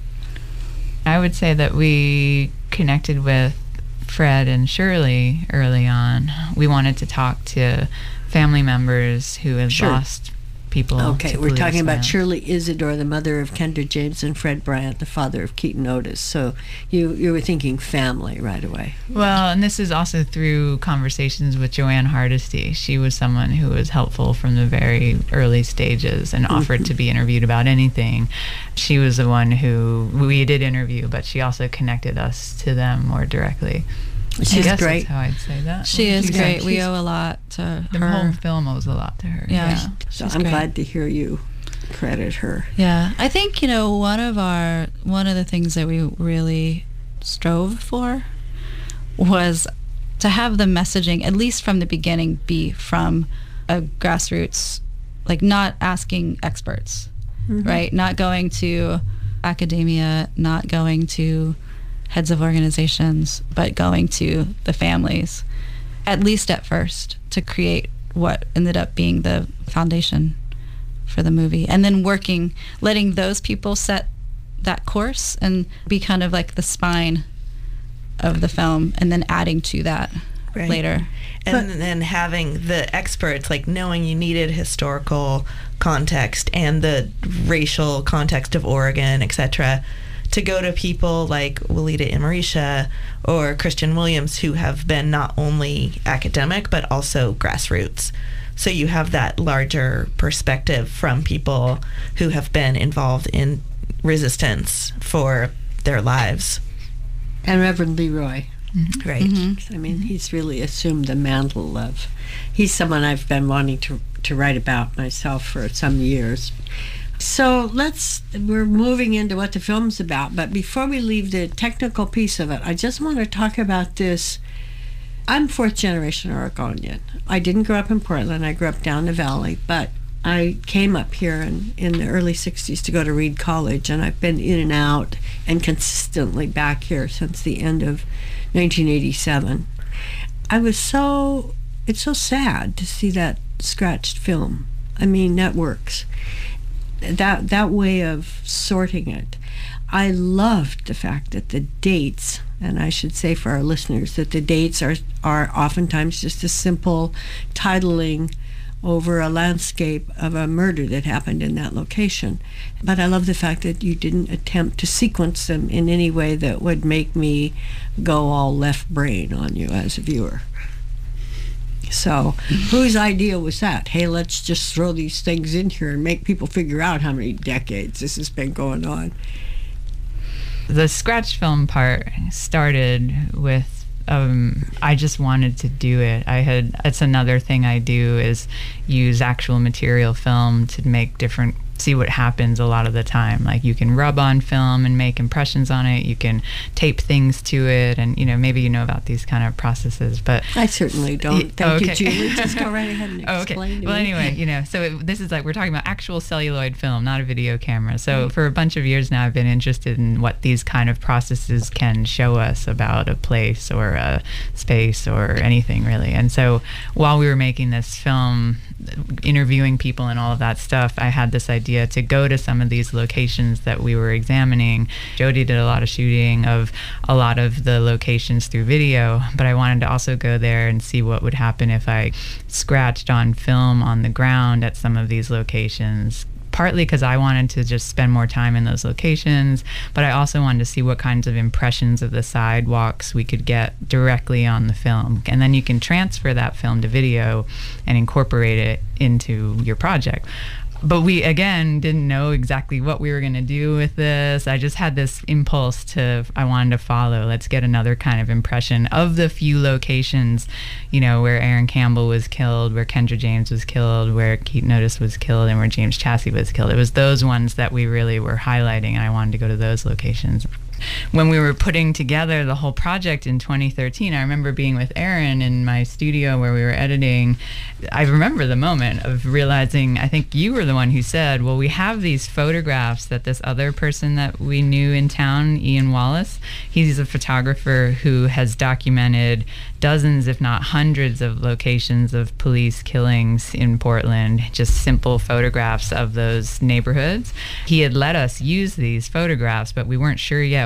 I would say that we connected with Fred and Shirley early on. We wanted to talk to family members who had sure. lost people. Okay, to we're police talking about violence. Shirley Isidore, the mother of Kendra James, and Fred Bryant, the father of Keaton Otis. So you you were thinking family right away. Well, and this is also through conversations with Joanne Hardesty. She was someone who was helpful from the very early stages and offered Mm-hmm. to be interviewed about anything. She was the one who we did interview, but she also connected us to them more directly. She's I guess great. That's how I'd say that. She is She's- great. We she's- owe a lot to The her. whole film owes a lot to her. Yeah. Yeah. So She's I'm great. glad to hear you credit her. Yeah, I think, you know, one of our one of the things that we really strove for was to have the messaging, at least from the beginning, be from a grassroots, like not asking experts, Mhm. right? Not going to academia, not going to heads of organizations, but going to the families, at least at first, to create what ended up being the foundation for the movie, and then working, letting those people set that course and be kind of like the spine of the film, and then adding to that Right. later. And then having the experts, like knowing you needed historical context and the racial context of Oregon, et cetera, to go to people like Walida Imarisha or Christian Williams, who have been not only academic but also grassroots. So you have that larger perspective from people who have been involved in resistance for their lives. And Reverend Leroy. Mm-hmm. Right. I mean, he's really assumed the mantle of. He's someone I've been wanting to to write about myself for some years. So let's. We're moving into what the film's about, but before we leave the technical piece of it, I just want to talk about this. I'm fourth generation Oregonian. I didn't grow up in Portland. I grew up down the valley, but I came up here in, in the early sixties to go to Reed College, and I've been in and out and consistently back here since the end of nineteen eighty-seven. I was so, it's so sad to see that scratched film. I mean, that works. That, that way of sorting it. I loved the fact that the dates, and I should say for our listeners that the dates are, are oftentimes just a simple titling over a landscape of a murder that happened in that location. But I love the fact that you didn't attempt to sequence them in any way that would make me go all left brain on you as a viewer. So, whose idea was that? Hey, let's just throw these things in here and make people figure out how many decades this has been going on. The scratch film part started with um, I just wanted to do it. I had, that's another thing I do is use actual material film to make different, see what happens a lot of the time. Like you can rub on film and make impressions on it. You can tape things to it, and you know, maybe you know about these kind of processes, but I certainly don't. Thank okay. you, Julie. Just go right ahead and Oh, okay. explain to Well, me. anyway, you know, so it, this is like we're talking about actual celluloid film, not a video camera. So for a bunch of years now, I've been interested in what these kind of processes can show us about a place or a space or anything really. And so while we were making this film, interviewing people and all of that stuff, I had this idea to go to some of these locations that we were examining. Jody did a lot of shooting of a lot of the locations through video, but I wanted to also go there and see what would happen if I scratched on film on the ground at some of these locations. Partly because I wanted to just spend more time in those locations, but I also wanted to see what kinds of impressions of the sidewalks we could get directly on the film. And then you can transfer that film to video and incorporate it into your project. But we, again, didn't know exactly what we were going to do with this. I just had this impulse to, I wanted to follow. Let's get another kind of impression of the few locations, you know, where Aaron Campbell was killed, where Kendra James was killed, where Keaton Otis was killed, and where James Chassie was killed. It was those ones that we really were highlighting, and I wanted to go to those locations. When we were putting together the whole project in twenty thirteen, I remember being with Aaron in my studio where we were editing. I remember the moment of realizing, I think you were the one who said, well, we have these photographs that this other person that we knew in town, Ian Wallace, he's a photographer who has documented dozens, if not hundreds of locations of police killings in Portland, just simple photographs of those neighborhoods. He had let us use these photographs, but we weren't sure yet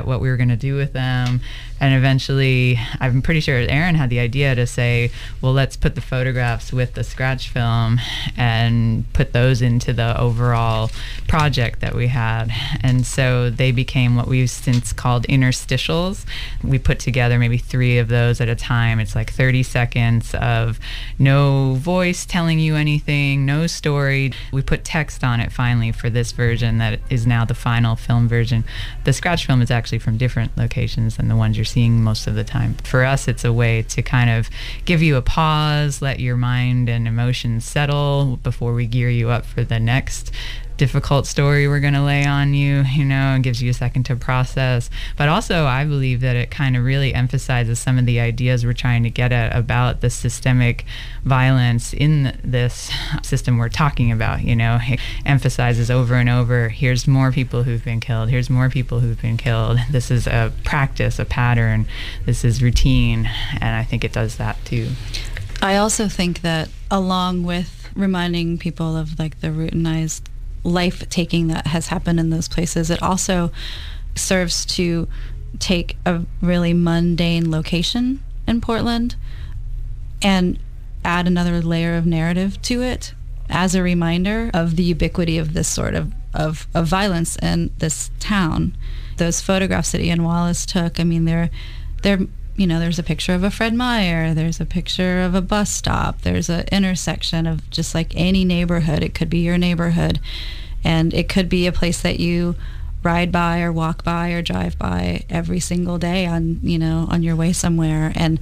what we were going to do with them. And eventually, I'm pretty sure Aaron had the idea to say, well, let's put the photographs with the scratch film and put those into the overall project that we had. And so they became what we've since called interstitials. We put together maybe three of those at a time. It's like thirty seconds of no voice telling you anything, no story. We put text on it finally for this version that is now the final film version. The scratch film is actually from different locations than the ones you're seeing most of the time. For us, it's a way to kind of give you a pause, let your mind and emotions settle before we gear you up for the next difficult story we're going to lay on you, you know, and gives you a second to process. But also, I believe that it kind of really emphasizes some of the ideas we're trying to get at about the systemic violence in this system we're talking about, you know. It emphasizes over and over, here's more people who've been killed, here's more people who've been killed. This is a practice, a pattern, this is routine, and I think it does that too. I also think that along with reminding people of like the routinized life taking that has happened in those places, it also serves to take a really mundane location in Portland and add another layer of narrative to it as a reminder of the ubiquity of this sort of, of, of violence in this town. Those photographs that Ian Wallace took, I mean, they're, they're, you know, there's a picture of a Fred Meyer, there's a picture of a bus stop, there's an intersection of just like any neighborhood. It could be your neighborhood, and it could be a place that you ride by or walk by or drive by every single day on, you know, on your way somewhere. And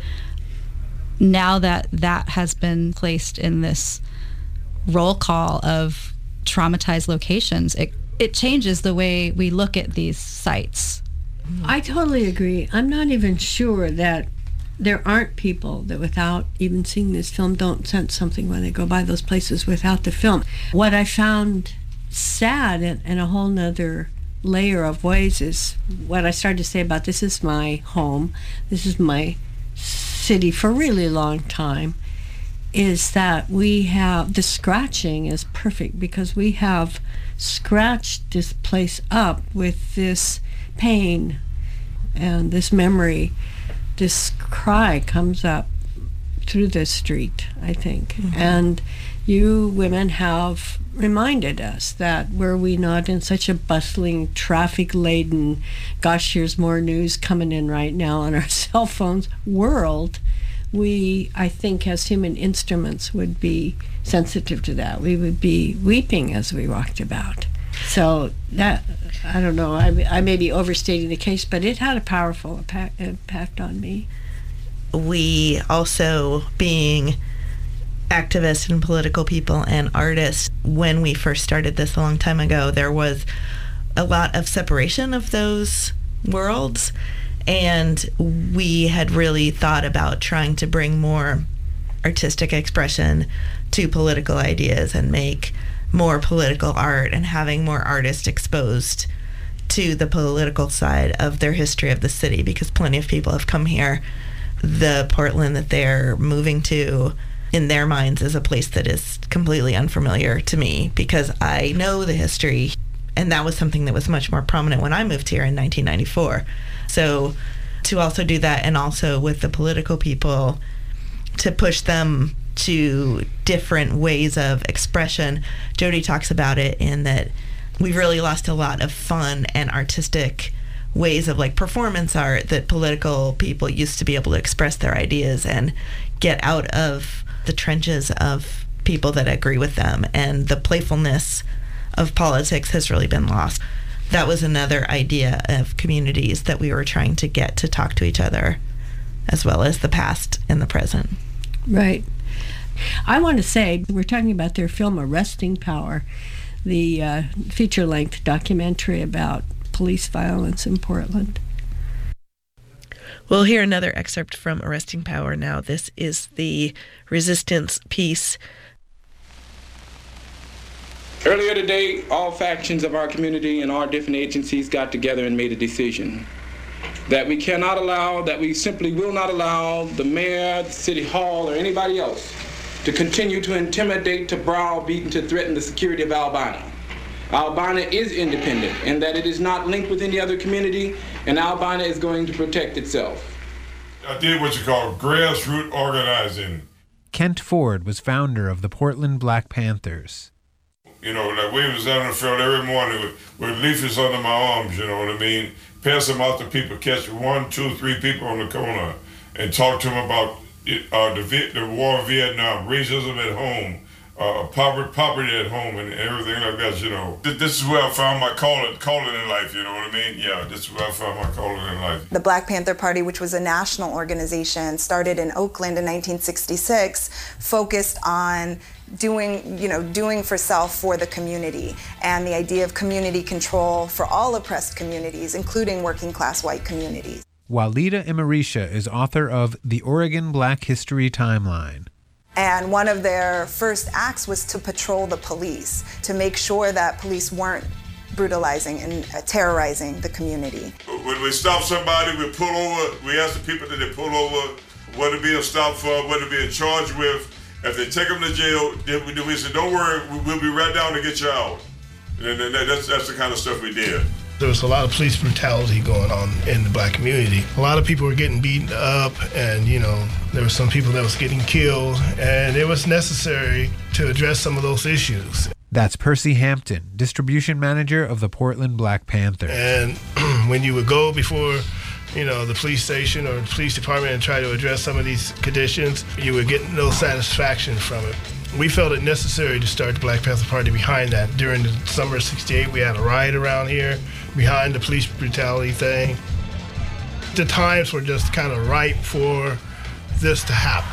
now that that has been placed in this roll call of traumatized locations, it, it changes the way we look at these sites. I totally agree. I'm not even sure that there aren't people that without even seeing this film don't sense something when they go by those places without the film. What I found sad in, in a whole nother layer of ways is what I started to say about this is my home, this is my city for a really long time, is that we have, the scratching is perfect because we have scratched this place up with this pain and this memory. This cry comes up through this street, I think. Mm-hmm. And you women have reminded us that were we not in such a bustling, traffic-laden, gosh, here's more news coming in right now on our cell phones world, we, I think, as human instruments would be sensitive to that. We would be weeping as we walked about. So that, I don't know, I, I may be overstating the case, but it had a powerful impact, impact on me. We also, being activists and political people and artists, when we first started this a long time ago, there was a lot of separation of those worlds, and we had really thought about trying to bring more artistic expression to political ideas and make more political art and having more artists exposed to the political side of their history of the city, because plenty of people have come here. The Portland that they're moving to in their minds is a place that is completely unfamiliar to me because I know the history, and that was something that was much more prominent when I moved here in nineteen ninety-four. So to also do that, and also with the political people, to push them to different ways of expression. Jody talks about it in that we've really lost a lot of fun and artistic ways of like performance art that political people used to be able to express their ideas and get out of the trenches of people that agree with them, and the playfulness of politics has really been lost. That was another idea of communities that we were trying to get to talk to each other, as well as the past and the present. Right. I want to say, we're talking about their film Arresting Power, the uh, feature-length documentary about police violence in Portland. We'll hear another excerpt from Arresting Power now. This is the resistance piece. Earlier today, all factions of our community and our different agencies got together and made a decision that we cannot allow, that we simply will not allow the mayor, the city hall, or anybody else to continue to intimidate, to browbeat, and to threaten the security of Albina. Albina is independent and that it is not linked with any other community, and Albina is going to protect itself. I did what you call grassroots organizing. Kent Ford was founder of the Portland Black Panthers. You know, like we was out in the field every morning with, with leaflets under my arms, you know what I mean? Pass them out to people, catch one, two, three people on the corner and talk to them about uh, the, the war in Vietnam, racism at home, uh, poverty, poverty at home, and everything like that, you know. This is where I found my calling, calling in life, you know what I mean? Yeah, this is where I found my calling in life. The Black Panther Party, which was a national organization, started in Oakland in nineteen sixty-six, focused on doing, you know, doing for self for the community, and the idea of community control for all oppressed communities, including working class white communities. Walida Imarisha is author of The Oregon Black History Timeline. And one of their first acts was to patrol the police, to make sure that police weren't brutalizing and uh, terrorizing the community. When we stop somebody, we pull over, we ask the people that they pull over what to be a stop for, what to be in charge with. If they take them to jail, then we, we said, don't worry, we'll be right down to get you out. And that's, that's the kind of stuff we did. There was a lot of police brutality going on in the black community. A lot of people were getting beaten up, and, you know, there were some people that was getting killed, and it was necessary to address some of those issues. That's Percy Hampton, distribution manager of the Portland Black Panther. And when you would go before, you know, the police station or the police department and try to address some of these conditions, you would get no satisfaction from it. We felt it necessary to start the Black Panther Party behind that. During the summer of sixty-eight, we had a riot around here behind the police brutality thing. The times were just kind of ripe for this to happen.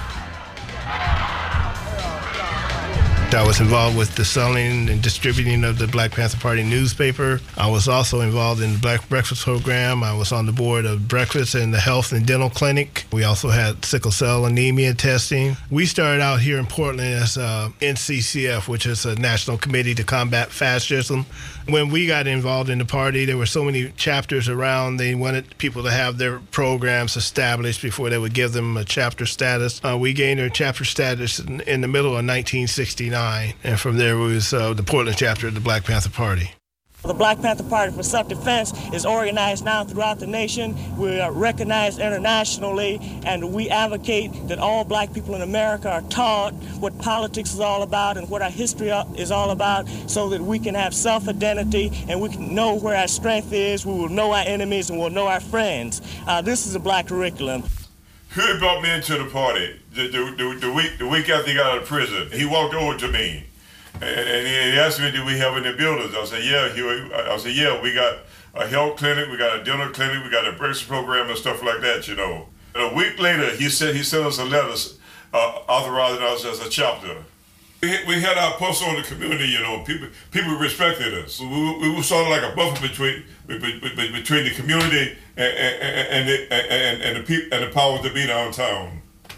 I was involved with the selling and distributing of the Black Panther Party newspaper. I was also involved in the Black Breakfast program. I was on the board of Breakfast and the Health and Dental Clinic. We also had sickle cell anemia testing. We started out here in Portland as uh, N C C F, which is a National Committee to Combat Fascism. When we got involved in the party, there were so many chapters around. They wanted people to have their programs established before they would give them a chapter status. Uh, we gained our chapter status in, in the middle of nineteen sixty-nine. And from there was uh, the Portland chapter of the Black Panther Party. The Black Panther Party for Self-Defense is organized now throughout the nation. We are recognized internationally, and we advocate that all black people in America are taught what politics is all about and what our history is all about, so that we can have self-identity and we can know where our strength is. We will know our enemies and we'll know our friends. Uh, this is a black curriculum. Huey brought me into the party the, the, the, the week the week after he got out of prison. He walked over to me and, and he asked me, "Do we have any buildings?" I said, "Yeah, Huey." I said, "Yeah, we got a health clinic, we got a dental clinic, we got a breakfast program and stuff like that, you know." And a week later, he said he sent us a letter uh, authorizing us as a chapter. We, we had our pulse on the community, you know. People people respected us. We, we were sort of like a buffer between between the community and and and the, and, and the people and the powers that be downtown.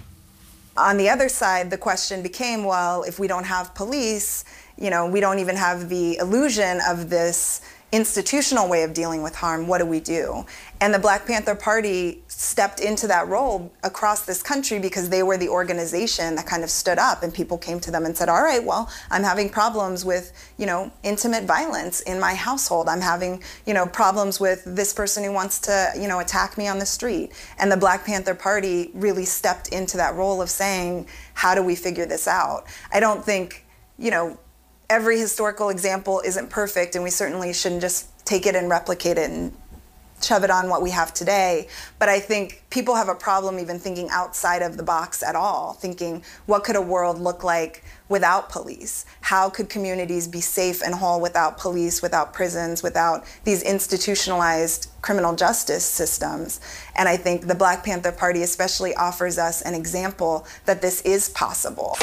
On the other side, the question became, well, if we don't have police, you know, we don't even have the illusion of this institutional way of dealing with harm, what do we do? And the Black Panther Party stepped into that role across this country because they were the organization that kind of stood up, and people came to them and said, all right, well, I'm having problems with, you know, intimate violence in my household. I'm having, you know, problems with this person who wants to, you know, attack me on the street. And the Black Panther Party really stepped into that role of saying, how do we figure this out? I don't think, you know, every historical example isn't perfect, and we certainly shouldn't just take it and replicate it and shove it on what we have today. But I think people have a problem even thinking outside of the box at all, thinking, what could a world look like without police? How could communities be safe and whole without police, without prisons, without these institutionalized criminal justice systems? And I think the Black Panther Party especially offers us an example that this is possible.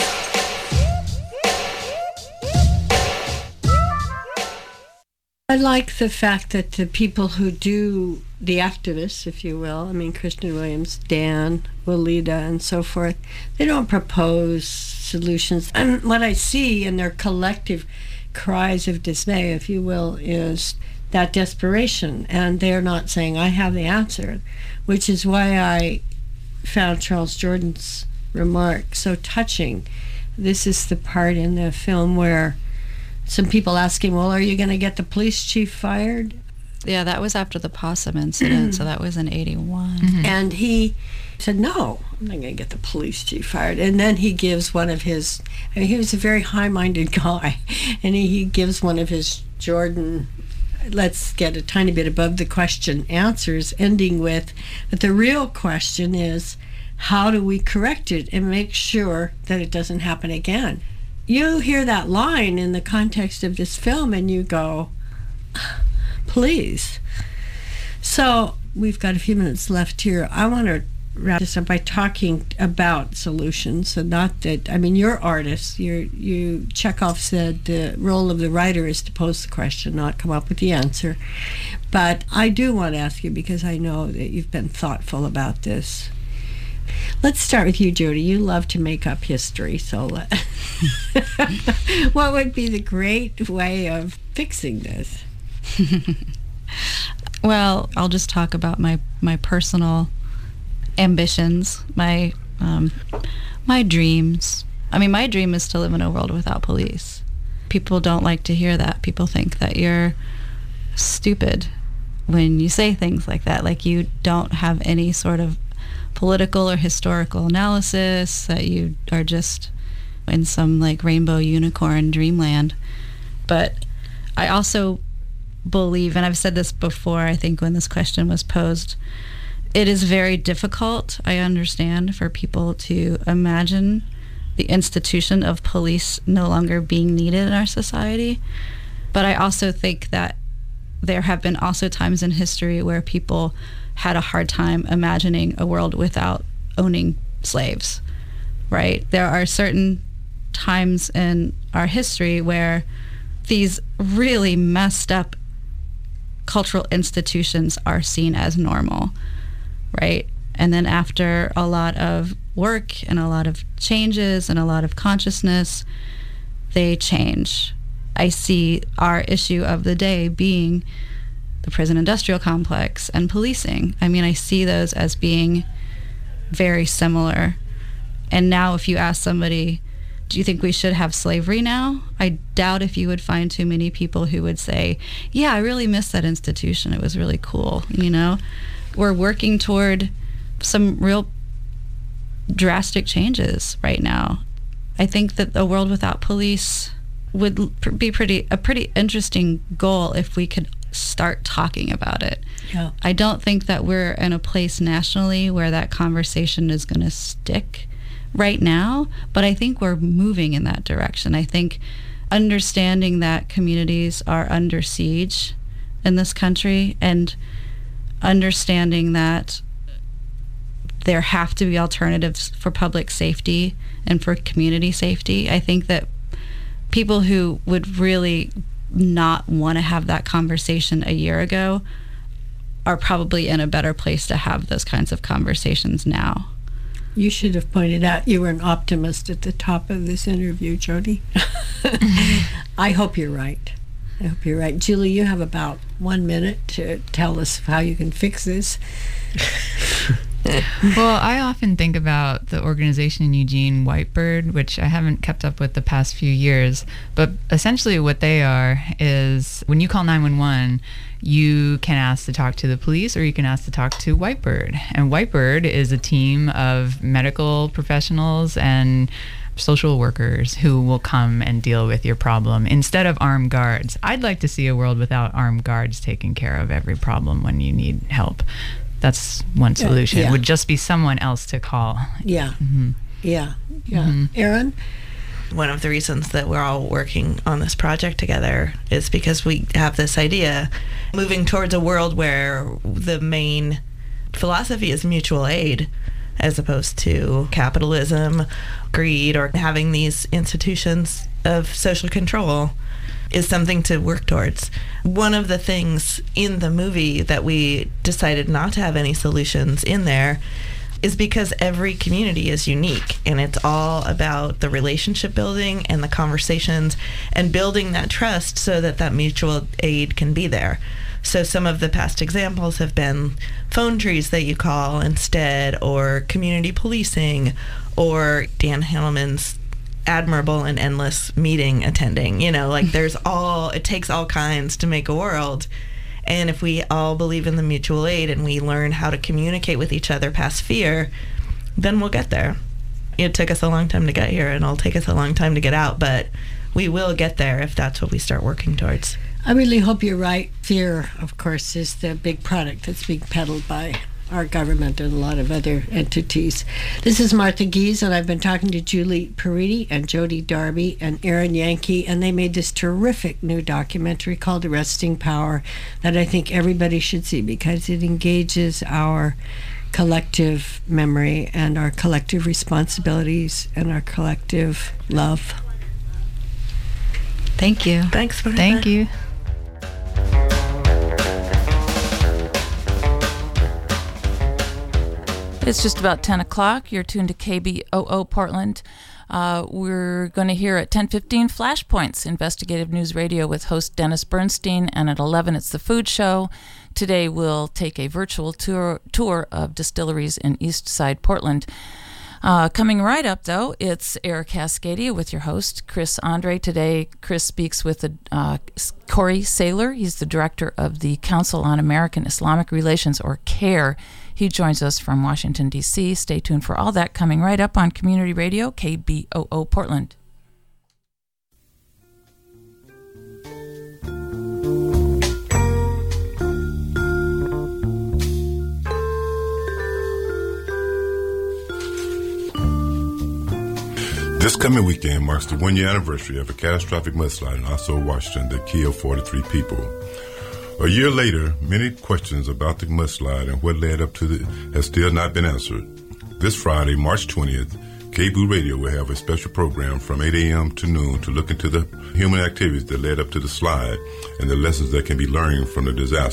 I like the fact that the people who do, the activists, if you will, I mean, Kristen Williams, Dan, Walida, and so forth, they don't propose solutions. And what I see in their collective cries of dismay, if you will, is that desperation. And they're not saying, I have the answer, which is why I found Charles Jordan's remark so touching. This is the part in the film where some people asking, well, are you going to get the police chief fired? Yeah, that was after the Possum incident, so that was in eighty-one. Mm-hmm. And he said, no, I'm not going to get the police chief fired. And then he gives one of his, I mean, he was a very high-minded guy, and he, he gives one of his Jordan, let's get a tiny bit above the question answers, ending with, but the real question is, how do we correct it and make sure that it doesn't happen again? You hear that line in the context of this film and you go, please. So we've got a few minutes left here. I want to wrap this up by talking about solutions. So not that, I mean, you're artists. You're, you, Chekhov said the role of the writer is to pose the question, not come up with the answer. But I do want to ask you, because I know that you've been thoughtful about this. Let's start with you, Jody. You love to make up history, so let what would be the great way of fixing this? Well, I'll just talk about my, my personal ambitions, my um, my dreams. I mean, my dream is to live in a world without police. People don't like to hear that. People think that you're stupid when you say things like that, like you don't have any sort of political or historical analysis, that you are just in some like rainbow unicorn dreamland. But I also believe, and I've said this before, I think when this question was posed, it is very difficult, I understand, for people to imagine the institution of police no longer being needed in our society. But I also think that there have been also times in history where people had a hard time imagining a world without owning slaves, right? There are certain times in our history where these really messed up cultural institutions are seen as normal, right? And then after a lot of work and a lot of changes and a lot of consciousness, they change. I see our issue of the day being the prison industrial complex and policing. I mean, I see those as being very similar. And now if you ask somebody, do you think we should have slavery now? I doubt if you would find too many people who would say, yeah, I really miss that institution. It was really cool, you know? We're working toward some real drastic changes right now. I think that a world without police would be pretty a pretty interesting goal if we could start talking about it. Yeah. I don't think that we're in a place nationally where that conversation is going to stick right now, but I think we're moving in that direction. I think understanding that communities are under siege in this country and understanding that there have to be alternatives for public safety and for community safety. I think that people who would really not want to have that conversation a year ago are probably in a better place to have those kinds of conversations now. You should have pointed out you were an optimist at the top of this interview, Jody. I hope you're right. I hope you're right. Julie, you have about one minute to tell us how you can fix this. Well, I often think about the organization in Eugene, Whitebird, which I haven't kept up with the past few years. But essentially what they are is when you call nine one one, you can ask to talk to the police or you can ask to talk to Whitebird. And Whitebird is a team of medical professionals and social workers who will come and deal with your problem instead of armed guards. I'd like to see a world without armed guards taking care of every problem when you need help. That's one solution. Yeah. It would just be someone else to call. Yeah. Mm-hmm. Yeah. Yeah. Mm-hmm. Aaron? One of the reasons that we're all working on this project together is because we have this idea moving towards a world where the main philosophy is mutual aid as opposed to capitalism, greed, or having these institutions of social control is something to work towards. One of the things in the movie that we decided not to have any solutions in there is because every community is unique and it's all about the relationship building and the conversations and building that trust so that that mutual aid can be there. So some of the past examples have been phone trees that you call instead, or community policing, or Dan Hanelman's admirable and endless meeting attending. You know, like there's all, it takes all kinds to make a world. And if we all believe in the mutual aid and we learn how to communicate with each other past fear, then we'll get there. It took us a long time to get here, and it'll take us a long time to get out, but we will get there if that's what we start working towards. I really hope you're right. Fear, of course, is the big product that's being peddled by our government and a lot of other entities. This is Martha Gies, and I've been talking to Julie Paridi and Jody Darby and Aaron Yankee, and they made this terrific new documentary called Arresting Power that I think everybody should see because it engages our collective memory and our collective responsibilities and our collective love. Thank you. Thanks, Martha. Thank you. It's just about ten o'clock. You're tuned to K B O O Portland. Uh, we're going to hear at ten fifteen Flashpoints, investigative news radio with host Dennis Bernstein, and at eleven it's The Food Show. Today we'll take a virtual tour tour of distilleries in East Side Portland. Uh, coming right up, though, it's Air Cascadia with your host, Chris Andre. Today, Chris speaks with the, uh, Corey Saylor. He's the director of the Council on American Islamic Relations, or CARE. He joins us from Washington, D C Stay tuned for all that coming right up on Community Radio, K B O O Portland. This coming weekend marks the one-year anniversary of a catastrophic mudslide in Osceola, Washington that killed forty-three people. A year later, many questions about the mudslide and what led up to it has still not been answered. This Friday, March twentieth, K B O O Radio will have a special program from eight a.m. to noon to look into the human activities that led up to the slide and the lessons that can be learned from the disaster.